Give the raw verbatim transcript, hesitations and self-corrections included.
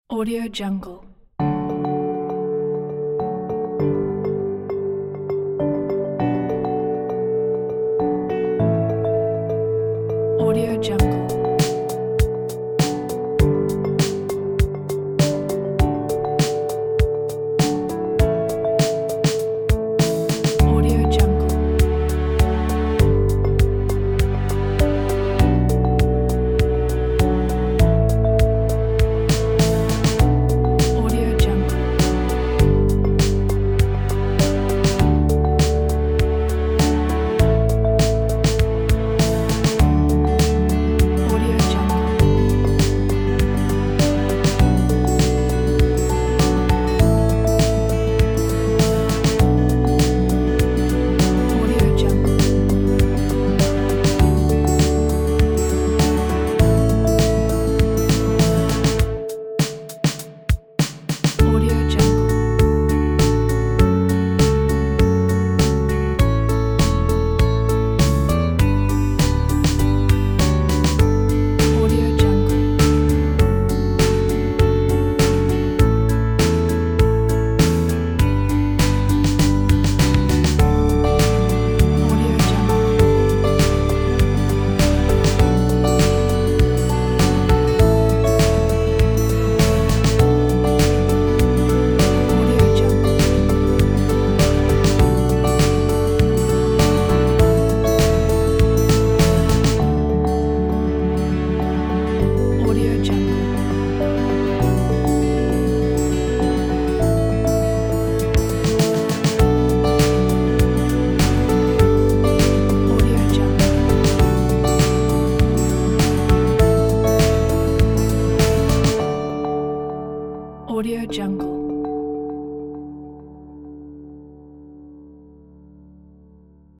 Audio Jungle. Audio Jungle. Audio Jungle. Audio Jungle. Audio Jungle. Audio Jungle. Audio Jungle. Audio Jungle. Audio Jungle. Audio Jungle. Audio Jungle. Audio Jungle. Audio Jungle.